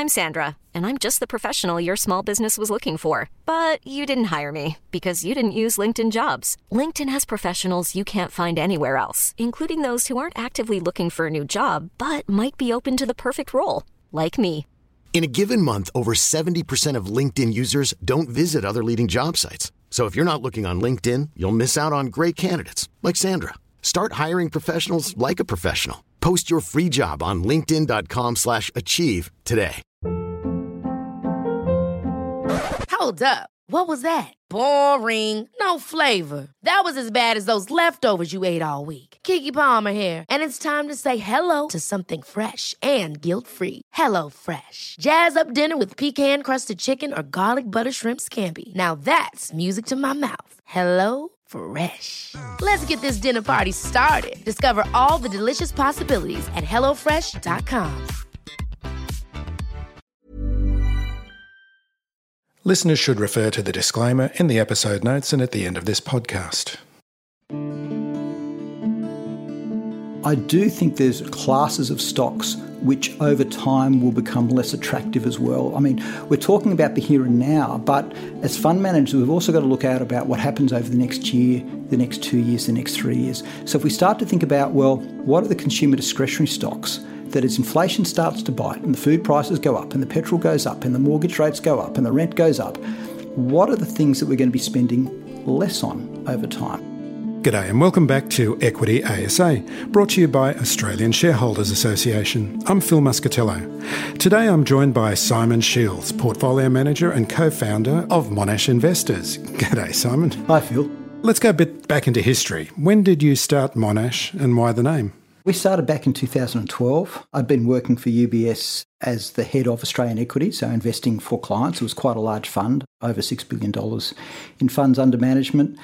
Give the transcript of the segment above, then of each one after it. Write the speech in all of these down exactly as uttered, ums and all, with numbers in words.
I'm Sandra, and I'm just the professional your small business was looking for. But you didn't hire me because you didn't use LinkedIn Jobs. LinkedIn has professionals you can't find anywhere else, including those who aren't actively looking for a new job, but might be open to the perfect role, like me. In a given month, over seventy percent of LinkedIn users don't visit other leading job sites. So if you're not looking on LinkedIn, you'll miss out on great candidates like Sandra. Start hiring professionals like a professional. Post your free job on linkedin.com slash achieve today. Hold up. What was that? Boring. No flavor. That was as bad as those leftovers you ate all week. Keke Palmer here. And it's time to say hello to something fresh and guilt-free. Hello Fresh. Jazz up dinner with pecan-crusted chicken or garlic butter shrimp scampi. Now that's music to my mouth. Hello Fresh. Let's get this dinner party started. Discover all the delicious possibilities at hello fresh dot com. Listeners should refer to the disclaimer in the episode notes and at the end of this podcast. I do think there's classes of stocks which over time will become less attractive as well. I mean, we're talking about the here and now, but as fund managers, we've also got to look out about what happens over the next year, the next two years, the next three years. So if we start to think about, well, what are the consumer discretionary stocks that as inflation starts to bite and the food prices go up and the petrol goes up and the mortgage rates go up and the rent goes up, what are the things that we're going to be spending less on over time? G'day and welcome back to Equity A S A, brought to you by Australian Shareholders Association. I'm Phil Muscatello. Today I'm joined by Simon Shields, Portfolio Manager and Co-Founder of Monash Investors. G'day, Simon. Hi, Phil. Let's go a bit back into history. When did you start Monash and why the name? We started back in two thousand twelve. I'd been working for U B S as the head of Australian equities, so investing for clients. It was quite a large fund, over six billion dollars in funds under management.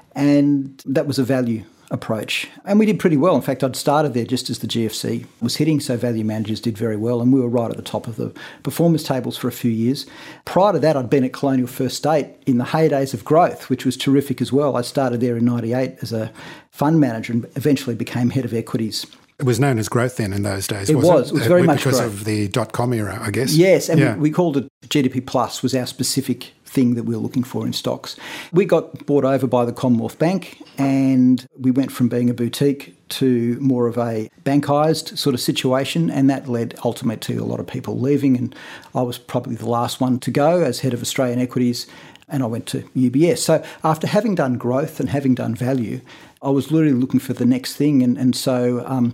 And that was a value approach. And we did pretty well. In fact, I'd started there just as the G F C was hitting, so value managers did very well. And we were right at the top of the performance tables for a few years. Prior to that, I'd been at Colonial First State in the heydays of growth, which was terrific as well. I started there in ninety-eight as a fund manager and eventually became head of equities. It was known as growth then in those days, it wasn't was. It was very uh, much because growth. of the dot-com era, I guess. Yes, and yeah. we, we called it G D P Plus was our specific thing that we were looking for in stocks. We got bought over by the Commonwealth Bank and we went from being a boutique to more of a bankised sort of situation, and that led ultimately to a lot of people leaving, and I was probably the last one to go as head of Australian equities, and I went to U B S. So after having done growth and having done value, I was literally looking for the next thing, and, and so um,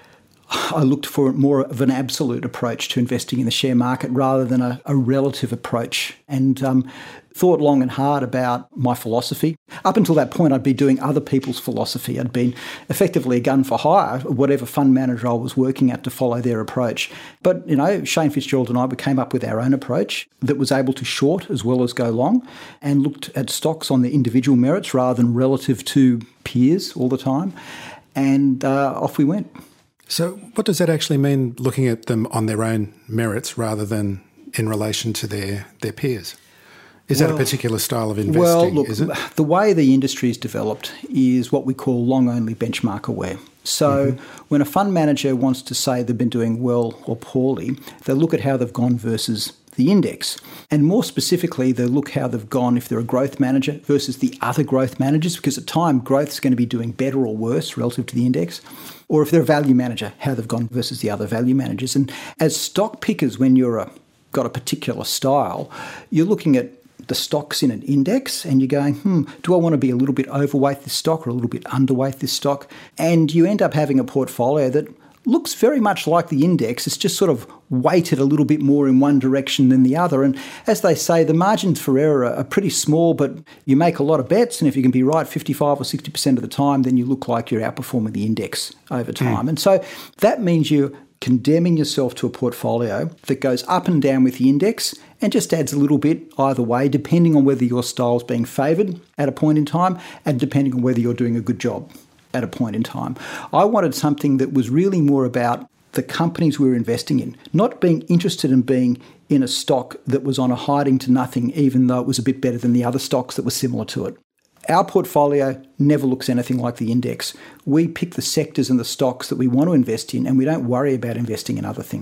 I looked for more of an absolute approach to investing in the share market rather than a, a relative approach, and um, thought long and hard about my philosophy. Up until that point, I'd been doing other people's philosophy. I'd been effectively a gun for hire, whatever fund manager I was working at, to follow their approach. But, you know, Shane Fitzgerald and I, we came up with our own approach that was able to short as well as go long, and looked at stocks on their individual merits rather than relative to peers all the time. And uh, off we went. So what does that actually mean, looking at them on their own merits rather than in relation to their, their peers? Is well, that a particular style of investing, well, look, is it? The way the industry is developed is what we call long-only benchmark aware. So mm-hmm. when a fund manager wants to say they've been doing well or poorly, they look at how they've gone versus the index. And more specifically, they look how they've gone if they're a growth manager versus the other growth managers, because at time growth is going to be doing better or worse relative to the index. Or if they're a value manager, how they've gone versus the other value managers. And as stock pickers, when you're a, got a particular style, you're looking at the stocks in an index and you're going, hmm, do I want to be a little bit overweight this stock or a little bit underweight this stock? And you end up having a portfolio that looks very much like the index. It's just sort of weighted a little bit more in one direction than the other. And as they say, the margins for error are pretty small, but you make a lot of bets. And if you can be right fifty-five or sixty percent of the time, then you look like you're outperforming the index over time. Mm. And so that means you're condemning yourself to a portfolio that goes up and down with the index and just adds a little bit either way, depending on whether your style is being favoured at a point in time and depending on whether you're doing a good job at a point in time. I wanted something that was really more about the companies we were investing in, not being interested in being in a stock that was on a hiding to nothing, even though it was a bit better than the other stocks that were similar to it. Our portfolio never looks anything like the index. We pick the sectors and the stocks that we want to invest in, and we don't worry about investing in other things.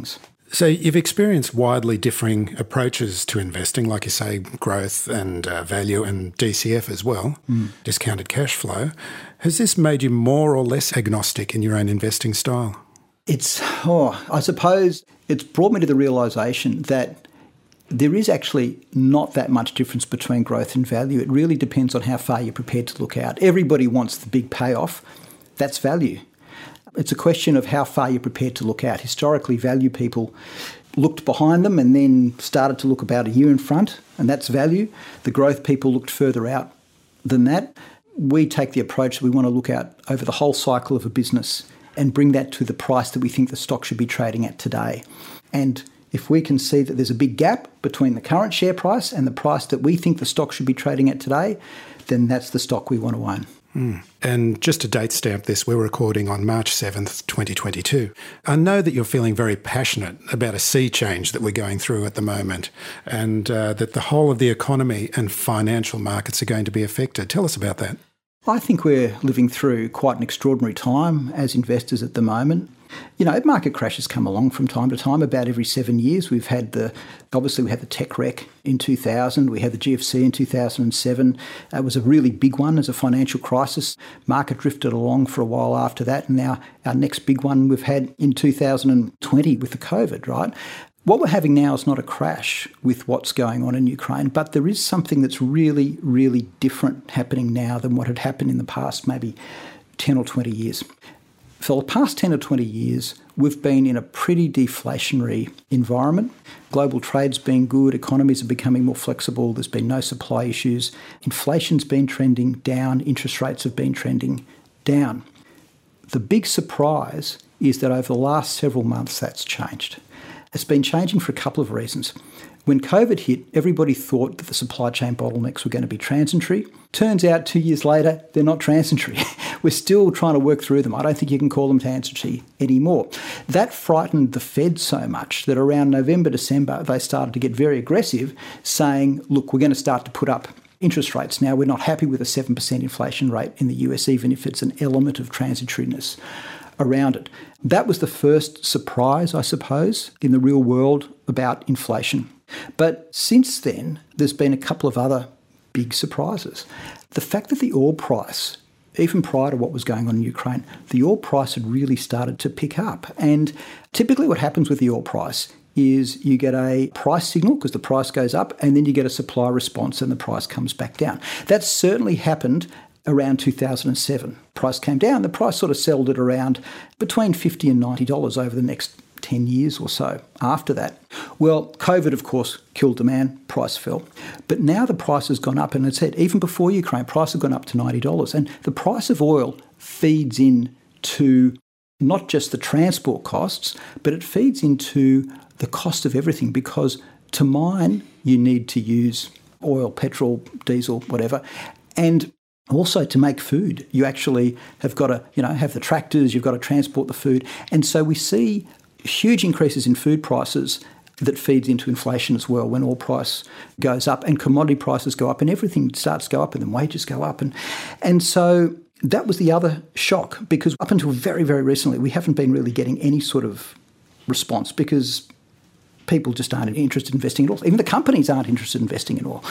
So you've experienced widely differing approaches to investing, like you say, growth and uh, value and D C F as well, mm. discounted cash flow. Has this made you more or less agnostic in your own investing style? It's, oh, I suppose it's brought me to the realisation that there is actually not that much difference between growth and value. It really depends on how far you're prepared to look out. Everybody wants the big payoff. That's value. It's a question of how far you're prepared to look out. Historically, value people looked behind them and then started to look about a year in front, and that's value. The growth people looked further out than that. We take the approach that we want to look out over the whole cycle of a business and bring that to the price that we think the stock should be trading at today. And if we can see that there's a big gap between the current share price and the price that we think the stock should be trading at today, then that's the stock we want to own. Mm. And just to date stamp this, we're recording on March seventh, twenty twenty-two. I know that you're feeling very passionate about a sea change that we're going through at the moment, and uh, that the whole of the economy and financial markets are going to be affected. Tell us about that. I think we're living through quite an extraordinary time as investors at the moment. You know, market crashes come along from time to time. About every seven years, we've had the, obviously we had the tech wreck in two thousand, we had the G F C in two thousand seven. It was a really big one as a financial crisis. Market drifted along for a while after that, and now our next big one we've had in two thousand twenty with the COVID, right? What we're having now is not a crash with what's going on in Ukraine, but there is something that's really, really different happening now than what had happened in the past maybe ten or twenty years. For the past ten or twenty years, we've been in a pretty deflationary environment. Global trade's been good, economies are becoming more flexible, there's been no supply issues, inflation's been trending down, interest rates have been trending down. The big surprise is that over the last several months that's changed. It's been changing for a couple of reasons. When COVID hit, everybody thought that the supply chain bottlenecks were going to be transitory. Turns out two years later, they're not transitory. We're still trying to work through them. I don't think you can call them transitory anymore. That frightened the Fed so much that around November, December, they started to get very aggressive, saying, look, we're going to start to put up interest rates. Now, we're not happy with a seven percent inflation rate in the U S, even if it's an element of transitoriness around it. That was the first surprise, I suppose, in the real world about inflation. But since then, there's been a couple of other big surprises. The fact that the oil price, even prior to what was going on in Ukraine, the oil price had really started to pick up. And typically what happens with the oil price is you get a price signal because the price goes up, and then you get a supply response and the price comes back down. That certainly happened around two thousand seven. Price came down. The price sort of settled at around between fifty dollars and ninety dollars over the next ten years or so after that. Well, COVID, of course, killed demand, price fell. But now the price has gone up, and it's said, even before Ukraine, price has gone up to ninety dollars. And the price of oil feeds in to not just the transport costs, but it feeds into the cost of everything, because to mine, you need to use oil, petrol, diesel, whatever. And also to make food, you actually have got to, you know, have the tractors, you've got to transport the food. And so we see huge increases in food prices that feeds into inflation as well when oil price goes up and commodity prices go up and everything starts to go up and then wages go up. And, and so that was the other shock, because up until very, very recently, we haven't been really getting any sort of response because people just aren't interested in investing at all. Even the companies aren't interested in investing at all.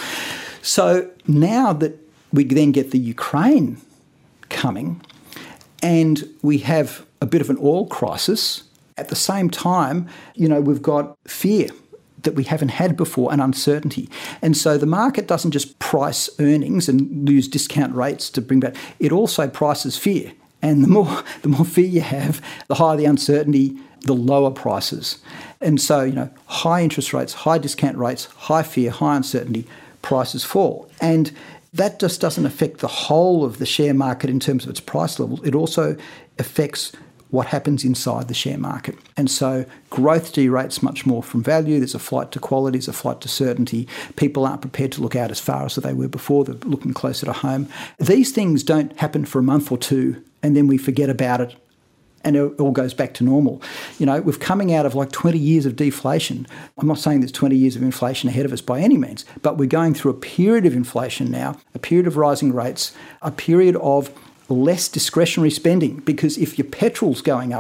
So now that we then get the Ukraine coming and we have a bit of an oil crisis, at the same time, you know, we've got fear that we haven't had before and uncertainty. And so the market doesn't just price earnings and use discount rates to bring back, it also prices fear. And the more the more fear you have, the higher the uncertainty, the lower prices. And so, you know, high interest rates, high discount rates, high fear, high uncertainty, prices fall. And that just doesn't affect the whole of the share market in terms of its price level. It also affects what happens inside the share market. And so growth derates much more from value. There's a flight to quality, there's a flight to certainty. People aren't prepared to look out as far as they were before. They're looking closer to home. These things don't happen for a month or two and then we forget about it and it all goes back to normal. You know, we're coming out of like twenty years of deflation. I'm not saying there's twenty years of inflation ahead of us by any means, but we're going through a period of inflation now, a period of rising rates, a period of less discretionary spending, because if your petrol's going up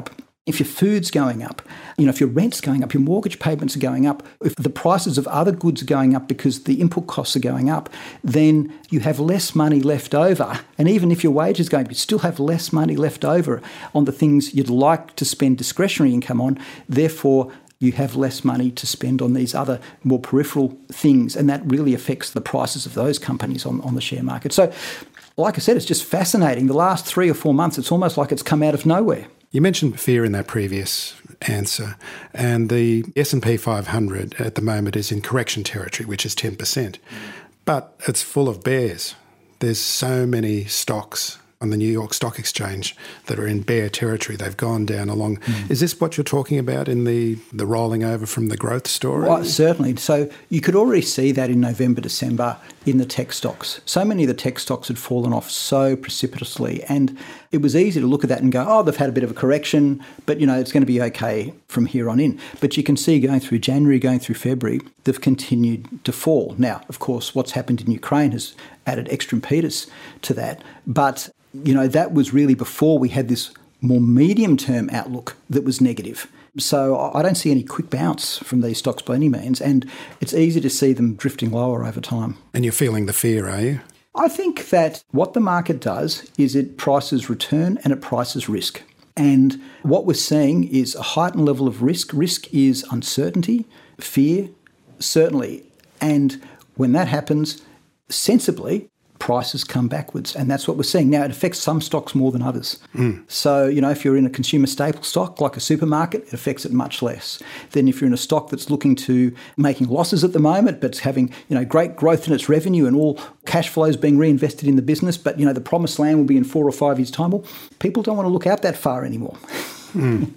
If your food's going up, you know, if your rent's going up, your mortgage payments are going up, if the prices of other goods are going up because the input costs are going up, then you have less money left over. And even if your wage is going up, you still have less money left over on the things you'd like to spend discretionary income on. Therefore, you have less money to spend on these other more peripheral things, and that really affects the prices of those companies on, on the share market. So, like I said, it's just fascinating. The last three or four months, it's almost like it's come out of nowhere. You mentioned fear in that previous answer, and the S and P five hundred at the moment is in correction territory, which is ten percent. But it's full of bears. There's so many stocks on the New York Stock Exchange that are in bear territory. They've gone down along. Mm. Is this what you're talking about in the, the rolling over from the growth story? Well, certainly. So you could already see that in November, December in the tech stocks. So many of the tech stocks had fallen off so precipitously, and it was easy to look at that and go, oh, they've had a bit of a correction, but, you know, it's going to be okay from here on in. But you can see going through January, going through February, they've continued to fall. Now, of course, what's happened in Ukraine has added extra impetus to that, but you know, that was really before we had this more medium-term outlook that was negative. So I don't see any quick bounce from these stocks by any means, and it's easy to see them drifting lower over time. And you're feeling the fear, are you? I think that what the market does is it prices return and it prices risk. And what we're seeing is a heightened level of risk. Risk is uncertainty, fear, certainly. And when that happens, sensibly, prices come backwards, and that's what we're seeing. Now, it affects some stocks more than others. Mm. So, you know, if you're in a consumer staple stock like a supermarket, it affects it much less. Then if you're in a stock that's looking to making losses at the moment, but it's having, you know, great growth in its revenue and all cash flows being reinvested in the business, but, you know, the promised land will be in four or five years' time, well, people don't want to look out that far anymore. Mm.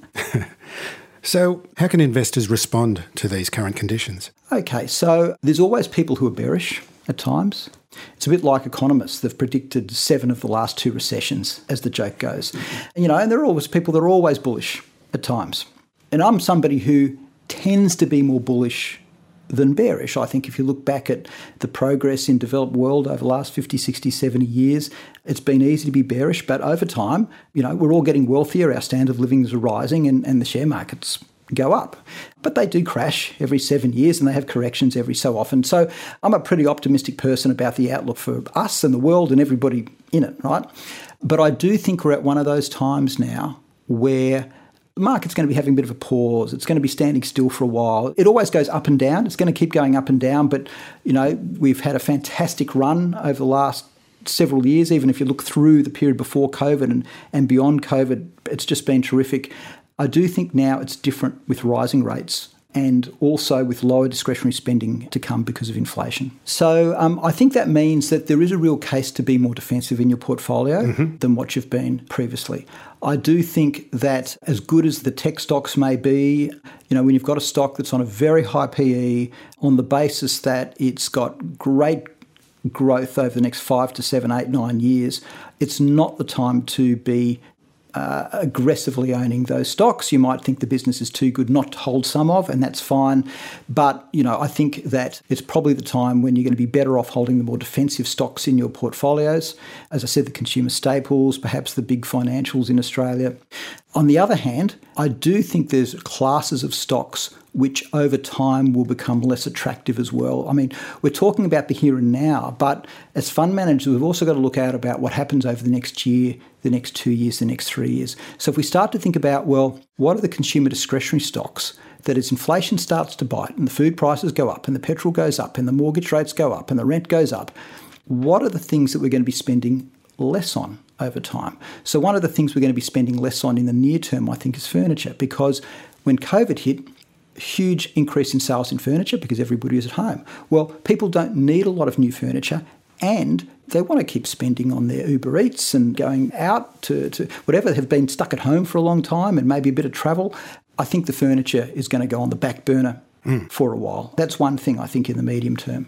So how can investors respond to these current conditions? Okay, so there's always people who are bearish at times. It's a bit like economists. They've predicted seven of the last two recessions, as the joke goes. You know, and there are always people that are always bullish at times. And I'm somebody who tends to be more bullish than bearish. I think if you look back at the progress in developed world over the last fifty, sixty, seventy years, it's been easy to be bearish. But over time, you know, we're all getting wealthier, our standard of living is rising, and, and the share markets go up. But they do crash every seven years and they have corrections every so often. So I'm a pretty optimistic person about the outlook for us and the world and everybody in it, right? But I do think we're at one of those times now where the market's going to be having a bit of a pause. It's going to be standing still for a while. It always goes up and down. It's going to keep going up and down. But, you know, we've had a fantastic run over the last several years. Even if you look through the period before COVID and, and beyond COVID, it's just been terrific. I do think now it's different with rising rates and also with lower discretionary spending to come because of inflation. So um, I think that means that there is a real case to be more defensive in your portfolio mm-hmm. than what you've been previously. I do think that as good as the tech stocks may be, you know, when you've got a stock that's on a very high P E on the basis that it's got great growth over the next five to seven, eight, nine years, it's not the time to be Uh, aggressively owning those stocks. You might think the business is too good not to hold some of, and that's fine. But, you know, I think that it's probably the time when you're going to be better off holding the more defensive stocks in your portfolios. As I said, the consumer staples, perhaps the big financials in Australia. On the other hand, I do think there's classes of stocks which over time will become less attractive as well. I mean, we're talking about the here and now, but as fund managers, we've also got to look out about what happens over the next year, the next two years, the next three years. So if we start to think about, well, what are the consumer discretionary stocks that as inflation starts to bite and the food prices go up and the petrol goes up and the mortgage rates go up and the rent goes up, what are the things that we're going to be spending less on over time? So one of the things we're going to be spending less on in the near term, I think, is furniture, because when COVID hit, huge increase in sales in furniture because everybody is at home. Well, people don't need a lot of new furniture and they want to keep spending on their Uber Eats and going out to, to whatever, have been stuck at home for a long time and maybe a bit of travel. I think the furniture is going to go on the back burner mm. for a while. That's one thing I think in the medium term.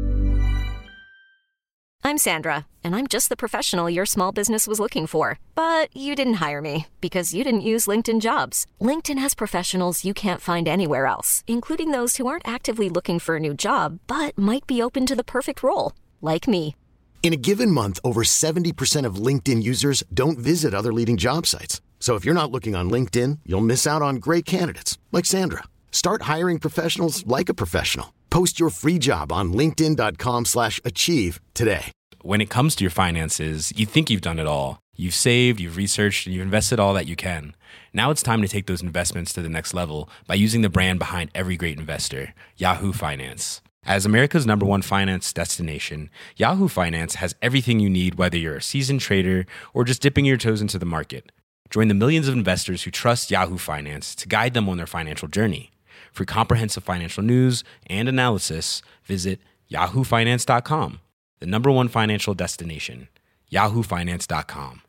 I'm Sandra, and I'm just the professional your small business was looking for. But you didn't hire me because you didn't use LinkedIn Jobs. LinkedIn has professionals you can't find anywhere else, including those who aren't actively looking for a new job, but might be open to the perfect role, like me. In a given month, over seventy percent of LinkedIn users don't visit other leading job sites. So if you're not looking on LinkedIn, you'll miss out on great candidates like Sandra. Start hiring professionals like a professional. Post your free job on linkedin dot com slash achieve today. When it comes to your finances, you think you've done it all. You've saved, you've researched, and you've invested all that you can. Now it's time to take those investments to the next level by using the brand behind every great investor, Yahoo Finance. As America's number one finance destination, Yahoo Finance has everything you need, whether you're a seasoned trader or just dipping your toes into the market. Join the millions of investors who trust Yahoo Finance to guide them on their financial journey. For comprehensive financial news and analysis, visit yahoo finance dot com, the number one financial destination, yahoo finance dot com.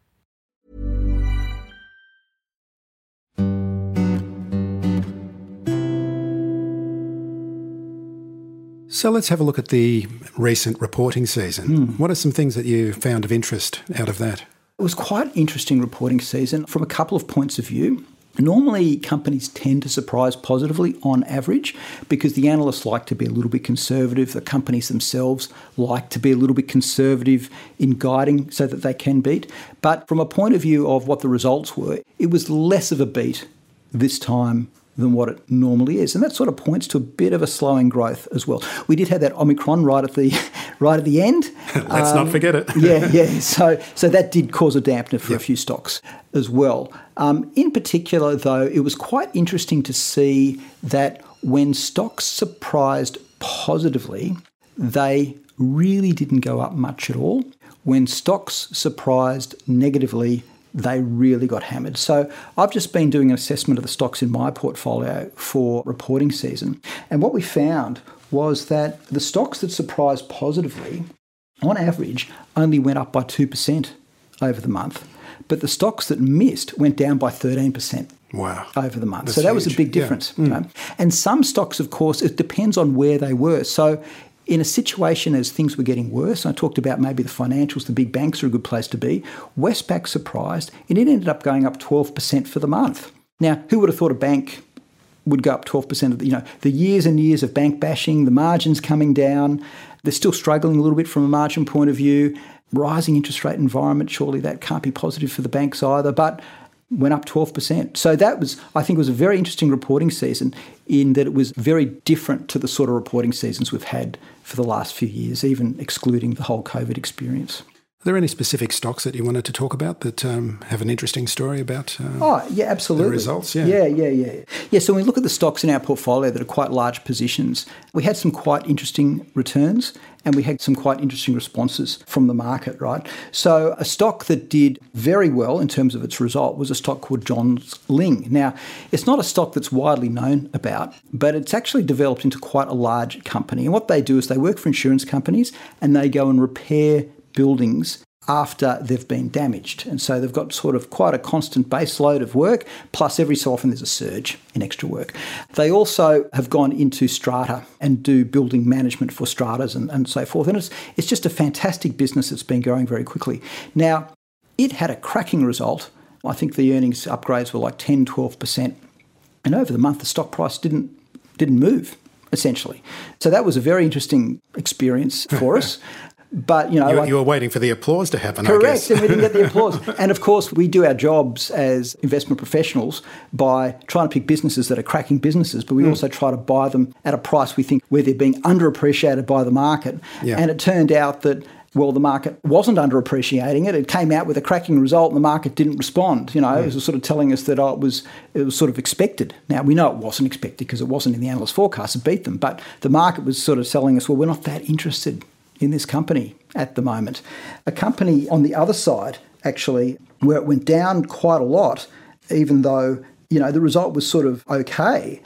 So let's have a look at the recent reporting season. Mm. What are some things that you found of interest out of that? It was quite an interesting reporting season from a couple of points of view. Normally, companies tend to surprise positively on average because the analysts like to be a little bit conservative. The companies themselves like to be a little bit conservative in guiding so that they can beat. But from a point of view of what the results were, it was less of a beat this time than what it normally is. And that sort of points to a bit of a slowing growth as well. We did have that Omicron right at the right at the end. Let's um, not forget it. yeah, yeah. So so that did cause a dampener for yep. a few stocks as well. Um, in particular, though, it was quite interesting to see that when stocks surprised positively, they really didn't go up much at all. When stocks surprised negatively, they really got hammered. So I've just been doing an assessment of the stocks in my portfolio for reporting season. And what we found was that the stocks that surprised positively, on average, only went up by two percent over the month. But the stocks that missed went down by thirteen percent. Wow. Over the month. That's so that huge. was a big difference. Yeah. Mm. You know? And some stocks, of course, it depends on where they were. So in a situation as things were getting worse, I talked about maybe the financials, the big banks are a good place to be. Westpac surprised, and it ended up going up twelve percent for the month. Now, who would have thought a bank would go up twelve percent? Of the, you know, the years and years of bank bashing, the margins coming down, they're still struggling a little bit from a margin point of view. Rising interest rate environment, surely that can't be positive for the banks either, but went up twelve percent. So that was, I think, was a very interesting reporting season in that it was very different to the sort of reporting seasons we've had for the last few years, even excluding the whole COVID experience. Are there any specific stocks that you wanted to talk about that um, have an interesting story about uh, oh, yeah, absolutely. the results? Yeah. yeah, yeah, yeah. Yeah, so when we look at the stocks in our portfolio that are quite large positions, we had some quite interesting returns and we had some quite interesting responses from the market, right? So a stock that did very well in terms of its result was a stock called Johns Lyng. Now, it's not a stock that's widely known about, but it's actually developed into quite a large company. And what they do is they work for insurance companies and they go and repair buildings after they've been damaged. And so they've got sort of quite a constant base load of work, plus every so often there's a surge in extra work. They also have gone into strata and do building management for stratas and, and so forth. And it's, it's just a fantastic business that's been growing very quickly. Now, it had a cracking result. I think the earnings upgrades were like ten, twelve percent. And over the month, the stock price didn't didn't move, essentially. So that was a very interesting experience for us. But, you know, you, like, you were waiting for the applause to happen, correct, I guess. and we didn't get the applause. And of course, we do our jobs as investment professionals by trying to pick businesses that are cracking businesses, but we mm. also try to buy them at a price we think where they're being underappreciated by the market. Yeah. And it turned out that, well, the market wasn't underappreciating it. It came out with a cracking result and the market didn't respond. You know, mm. it was sort of telling us that oh, it was it was sort of expected. Now, we know it wasn't expected because it wasn't in the analyst forecast. It beat them. But the market was sort of telling us, well, we're not that interested in this company at the moment. A company on the other side, actually, where it went down quite a lot, even though, you know, the result was sort of okay,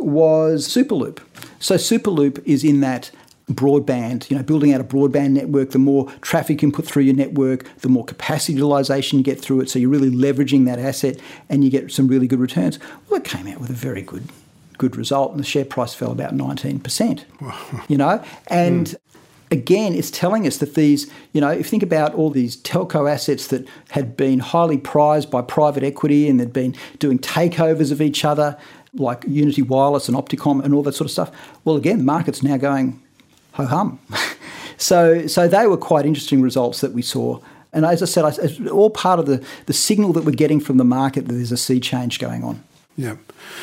was Superloop. So Superloop is in that broadband, you know, building out a broadband network. The more traffic you put through your network, the more capacity utilization you get through it. So you're really leveraging that asset and you get some really good returns. Well, it came out with a very good good result and the share price fell about nineteen percent, you know, and mm. Again, it's telling us that these, you know, if you think about all these telco assets that had been highly prized by private equity and they'd been doing takeovers of each other, like Unity Wireless and Opticom and all that sort of stuff, well, again, the market's now going ho-hum. so, so they were quite interesting results that we saw And as I said, it's all part of the, the signal that we're getting from the market that there's a sea change going on. Yeah.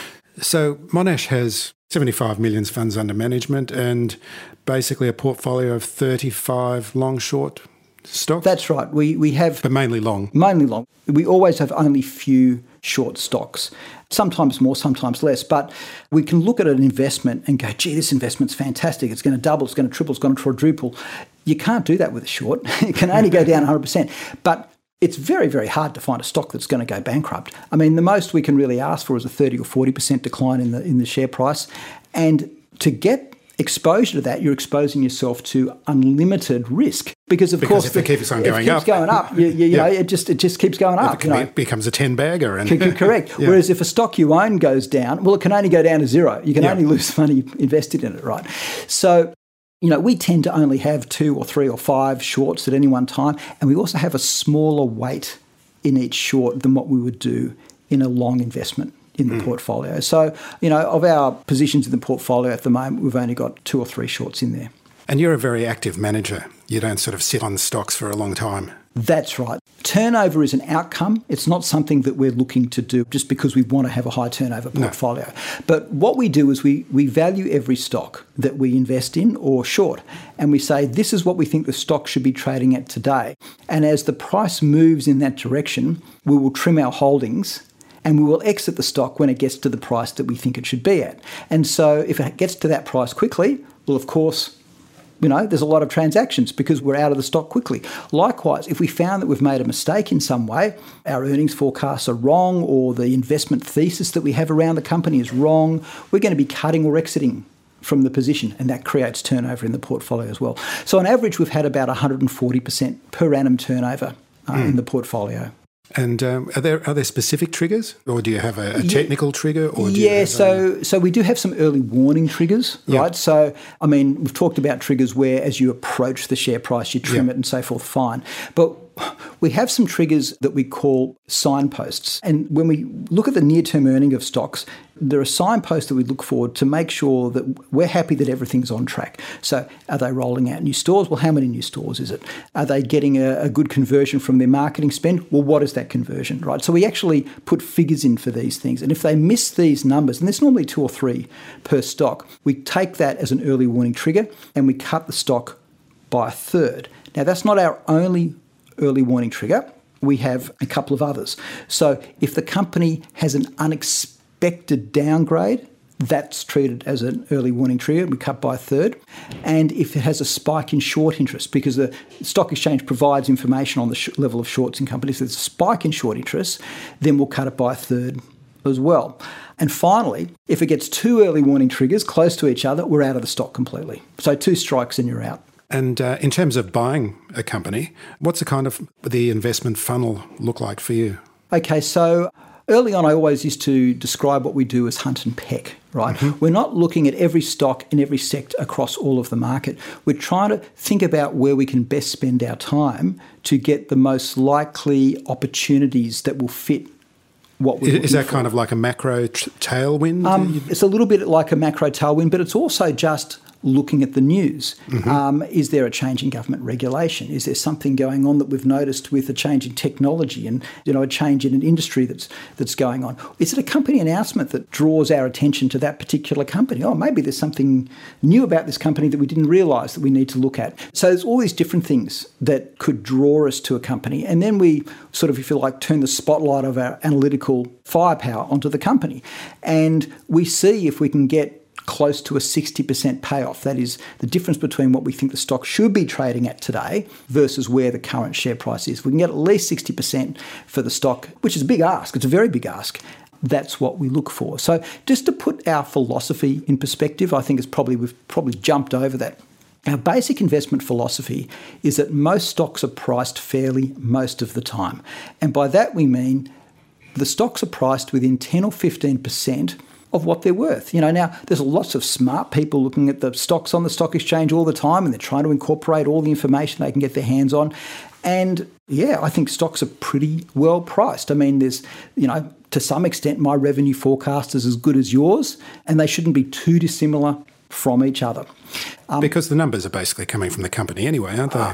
So Monash has seventy-five million funds under management and basically a portfolio of thirty-five long-short stocks? That's right. We we have... But mainly long. Mainly long. We always have only few short stocks, sometimes more, sometimes less. But we can look at an investment and go, gee, this investment's fantastic. It's going to double, it's going to triple, it's going to quadruple. You can't do that with a short. It can only go down one hundred percent. But it's very, very hard to find a stock that's going to go bankrupt. I mean, the most we can really ask for is a thirty or forty percent decline in the in the share price. And to get exposure to that, you're exposing yourself to unlimited risk. Because, of because course, if it keeps on going it keeps up, going up, you, you, you yeah. know, it just it just keeps going up. It you know. becomes a ten-bagger. And Correct. Yeah. Whereas if a stock you own goes down, well, it can only go down to zero. You can yeah. only lose money invested in it, right? So, you know, we tend to only have two or three or five shorts at any one time, and we also have a smaller weight in each short than what we would do in a long investment in the mm. portfolio. So, you know, of our positions in the portfolio at the moment, we've only got two or three shorts in there. And you're a very active manager. You don't sort of sit on stocks for a long time. That's right. Turnover is an outcome. It's not something that we're looking to do just because we want to have a high turnover portfolio. No. But what we do is we, we value every stock that we invest in or short, and we say this is what we think the stock should be trading at today. And as the price moves in that direction, we will trim our holdings and we will exit the stock when it gets to the price that we think it should be at. And so if it gets to that price quickly, well, of course, you know, there's a lot of transactions because we're out of the stock quickly. Likewise, if we found that we've made a mistake in some way, our earnings forecasts are wrong or the investment thesis that we have around the company is wrong, we're going to be cutting or exiting from the position, and that creates turnover in the portfolio as well. So on average, we've had about one hundred forty percent per annum turnover uh, mm. in the portfolio. And um, are there are there specific triggers, or do you have a, a technical yeah. trigger? Or do yeah, you have so a... so we do have some early warning triggers, yeah. right? So I mean, we've talked about triggers where, as you approach the share price, you trim yeah. it and so forth. Fine, but we have some triggers that we call signposts. And when we look at the near-term earning of stocks, there are signposts that we look for to make sure that we're happy that everything's on track. So are they rolling out new stores? Well, how many new stores is it? Are they getting a, a good conversion from their marketing spend? Well, what is that conversion, right? So we actually put figures in for these things. And if they miss these numbers, and there's normally two or three per stock, we take that as an early warning trigger and we cut the stock by a third. Now, that's not our only early warning trigger. We have a couple of others. So if the company has an unexpected downgrade, that's treated as an early warning trigger. We cut by a third. And if it has a spike in short interest, because the stock exchange provides information on the sh- level of shorts in companies, if there's a spike in short interest, then we'll cut it by a third as well. And finally, if it gets two early warning triggers close to each other, we're out of the stock completely. So two strikes and you're out. And uh, in terms of buying a company, what's the kind of the investment funnel look like for you? Okay, so early on I always used to describe what we do as hunt and peck, right? Mm-hmm. We're not looking at every stock in every sector across all of the market. We're trying to think about where we can best spend our time to get the most likely opportunities that will fit what we're Is that for. kind of like a macro t- tailwind? Um, it's a little bit like a macro tailwind, but it's also just looking at the news. Mm-hmm. Um, is there a change in government regulation? Is there something going on that we've noticed with a change in technology and, you know, a change in an industry that's that's going on? Is it a company announcement that draws our attention to that particular company? Oh, maybe there's something new about this company that we didn't realise that we need to look at. So there's all these different things that could draw us to a company. And then we sort of, if you like, turn the spotlight of our analytical firepower onto the company. And we see if we can get close to a sixty percent payoff. That is the difference between what we think the stock should be trading at today versus where the current share price is. If we can get at least sixty percent for the stock, which is a big ask. It's a very big ask. That's what we look for. So just to put our philosophy in perspective, I think it's probably we've probably jumped over that. Our basic investment philosophy is that most stocks are priced fairly most of the time. And by that we mean the stocks are priced within ten or fifteen percent of what they're worth. You know, now there's lots of smart people looking at the stocks on the stock exchange all the time, and they're trying to incorporate all the information they can get their hands on. And yeah, I think stocks are pretty well priced. I mean, there's, you know, to some extent, my revenue forecast is as good as yours, and they shouldn't be too dissimilar from each other. Um, because the numbers are basically coming from the company anyway, aren't they? Uh, yeah,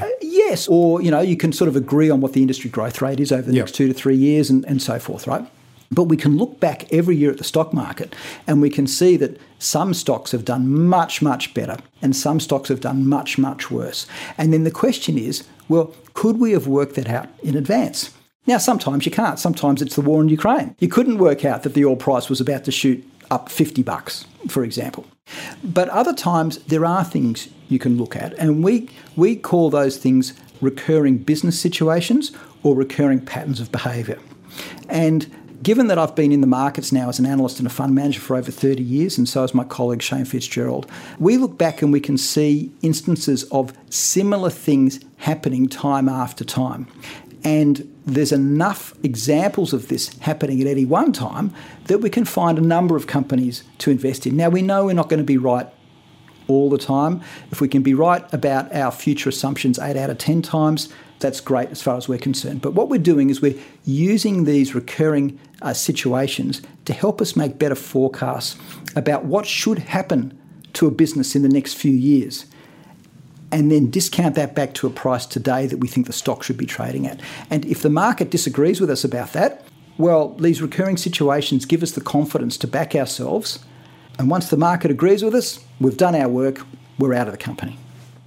Yes, or, you know, you can sort of agree on what the industry growth rate is over the Yep. next two to three years and, and so forth, right? But we can look back every year at the stock market and we can see that some stocks have done much, much better and some stocks have done much, much worse. And then the question is, well, could we have worked that out in advance? Now, sometimes you can't. Sometimes it's the war in Ukraine. You couldn't work out that the oil price was about to shoot up fifty bucks, for example. But other times there are things you can look at, and we we call those things recurring business situations or recurring patterns of behaviour. And given that I've been in the markets now as an analyst and a fund manager for over thirty years, and so has my colleague Shane Fitzgerald, we look back and we can see instances of similar things happening time after time. And there's enough examples of this happening at any one time that we can find a number of companies to invest in. Now, we know we're not going to be right all the time. If we can be right about our future assumptions eight out of ten times, that's great as far as we're concerned. But what we're doing is we're using these recurring uh, situations to help us make better forecasts about what should happen to a business in the next few years, and then discount that back to a price today that we think the stock should be trading at. And if the market disagrees with us about that, well, these recurring situations give us the confidence to back ourselves. And once the market agrees with us, we've done our work, we're out of the company.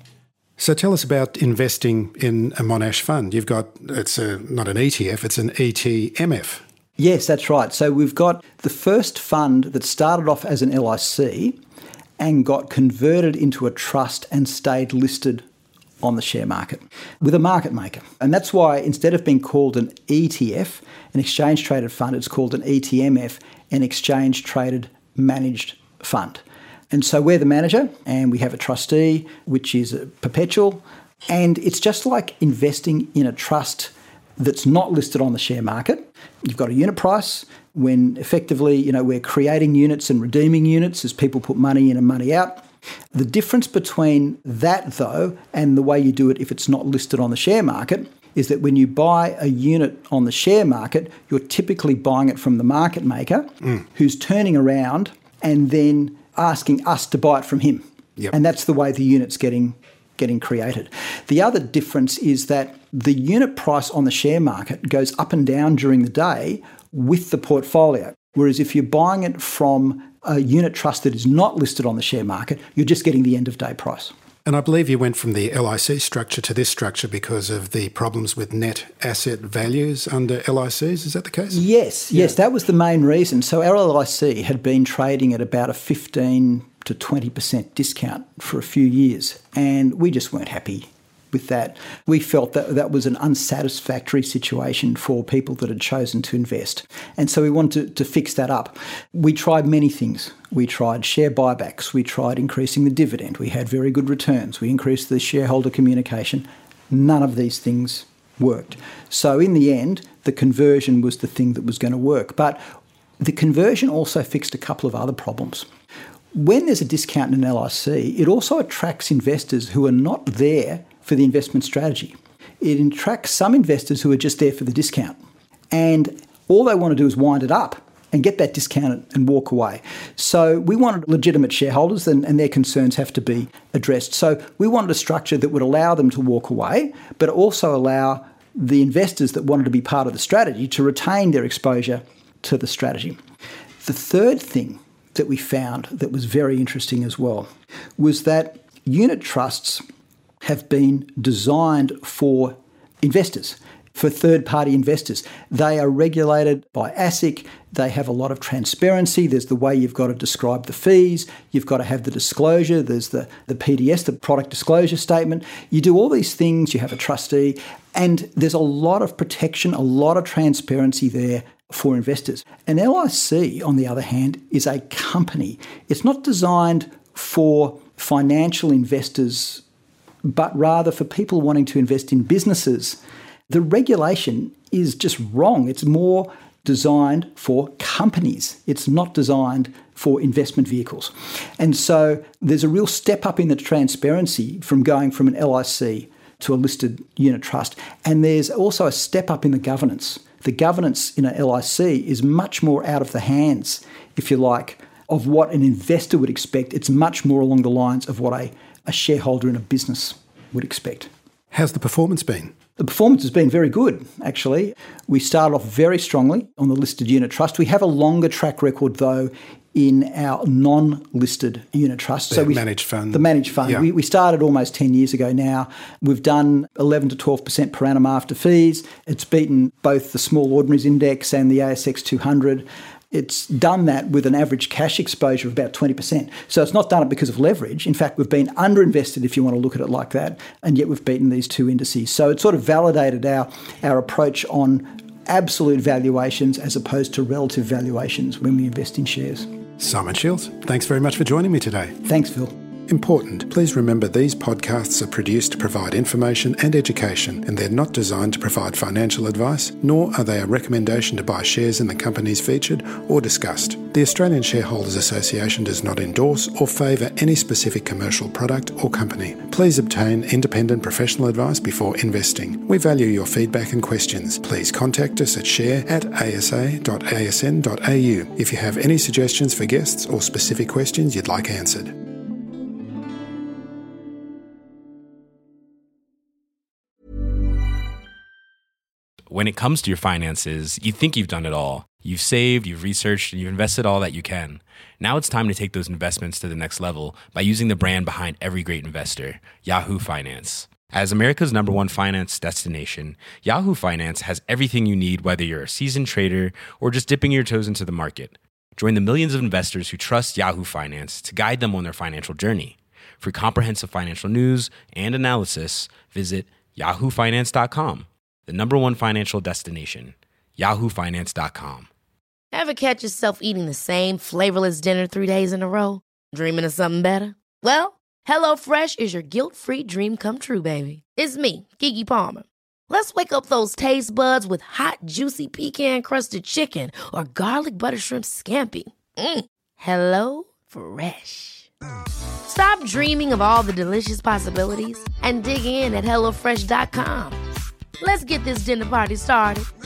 So tell us about investing in a Monash fund. You've got, it's a, not an E T F, it's an E T M F. Yes, that's right. So we've got the first fund that started off as an L I C and got converted into a trust and stayed listed on the share market with a market maker. And that's why instead of being called an E T F, an exchange traded fund, it's called an E T M F, an exchange traded managed fund. And so we're the manager and we have a trustee, which is a perpetual. And it's just like investing in a trust that's not listed on the share market. You've got a unit price when effectively, you know, we're creating units and redeeming units as people put money in and money out. The difference between that, though, and the way you do it if it's not listed on the share market is that when you buy a unit on the share market, you're typically buying it from the market maker mm. who's turning around and then asking us to buy it from him. Yep. And that's the way the unit's getting getting created. The other difference is that the unit price on the share market goes up and down during the day with the portfolio. Whereas if you're buying it from a unit trust that is not listed on the share market, you're just getting the end of day price. And I believe you went from the L I C structure to this structure because of the problems with net asset values under L I Cs. Is that the case? Yes, yes, yeah. That was the main reason. So our L I C had been trading at about a fifteen to twenty percent discount for a few years, and we just weren't happy with that. We felt that that was an unsatisfactory situation for people that had chosen to invest. And so we wanted to, to fix that up. We tried many things. We tried share buybacks. We tried increasing the dividend. We had very good returns. We increased the shareholder communication. None of these things worked. So in the end, the conversion was the thing that was going to work. But the conversion also fixed a couple of other problems. When there's a discount in an L I C, it also attracts investors who are not there for the investment strategy. It attracts some investors who are just there for the discount. And all they want to do is wind it up and get that discount and walk away. So we wanted legitimate shareholders and, and their concerns have to be addressed. So we wanted a structure that would allow them to walk away, but also allow the investors that wanted to be part of the strategy to retain their exposure to the strategy. The third thing that we found that was very interesting as well was that unit trusts have been designed for investors, for third-party investors. They are regulated by ASIC. They have a lot of transparency. There's the way you've got to describe the fees. You've got to have the disclosure. There's the, the P D S, the product disclosure statement. You do all these things. You have a trustee. And there's a lot of protection, a lot of transparency there for investors. An L I C, on the other hand, is a company. It's not designed for financial investors, but rather for people wanting to invest in businesses. The regulation is just wrong. It's more designed for companies. It's not designed for investment vehicles. And so there's a real step up in the transparency from going from an L I C to a listed unit trust. And there's also a step up in the governance. The governance in an L I C is much more out of the hands, if you like, of what an investor would expect. It's much more along the lines of what a, a shareholder in a business would expect. How's the performance been? The performance has been very good, actually. We started off very strongly on the listed unit trust. We have a longer track record, though, in our non-listed unit trust. The so we, managed fund. The managed fund. Yeah. We, we started almost ten years ago now. We've done eleven to twelve percent per annum after fees. It's beaten both the Small Ordinaries Index and the A S X two hundred. It's done that with an average cash exposure of about twenty percent. So it's not done it because of leverage. In fact, we've been underinvested, if you want to look at it like that, and yet we've beaten these two indices. So it sort of validated our, our approach on absolute valuations as opposed to relative valuations when we invest in shares. Simon Shields, thanks very much for joining me today. Thanks, Phil. Important, please remember these podcasts are produced to provide information and education, and they're not designed to provide financial advice, nor are they a recommendation to buy shares in the companies featured or discussed. The Australian Shareholders Association does not endorse or favour any specific commercial product or company. Please obtain independent professional advice before investing. We value your feedback and questions. Please contact us at share at a s a dot a s n dot a u if you have any suggestions for guests or specific questions you'd like answered. When it comes to your finances, you think you've done it all. You've saved, you've researched, and you've invested all that you can. Now it's time to take those investments to the next level by using the brand behind every great investor, Yahoo Finance. As America's number one finance destination, Yahoo Finance has everything you need, whether you're a seasoned trader or just dipping your toes into the market. Join the millions of investors who trust Yahoo Finance to guide them on their financial journey. For comprehensive financial news and analysis, visit yahoo finance dot com. The number one financial destination, yahoo finance dot com. Ever catch yourself eating the same flavorless dinner three days in a row? Dreaming of something better? Well, HelloFresh is your guilt-free dream come true, baby. It's me, Keke Palmer. Let's wake up those taste buds with hot, juicy pecan-crusted chicken or garlic butter shrimp scampi. Mm. Hello Fresh. Stop dreaming of all the delicious possibilities and dig in at hello fresh dot com. Let's get this dinner party started.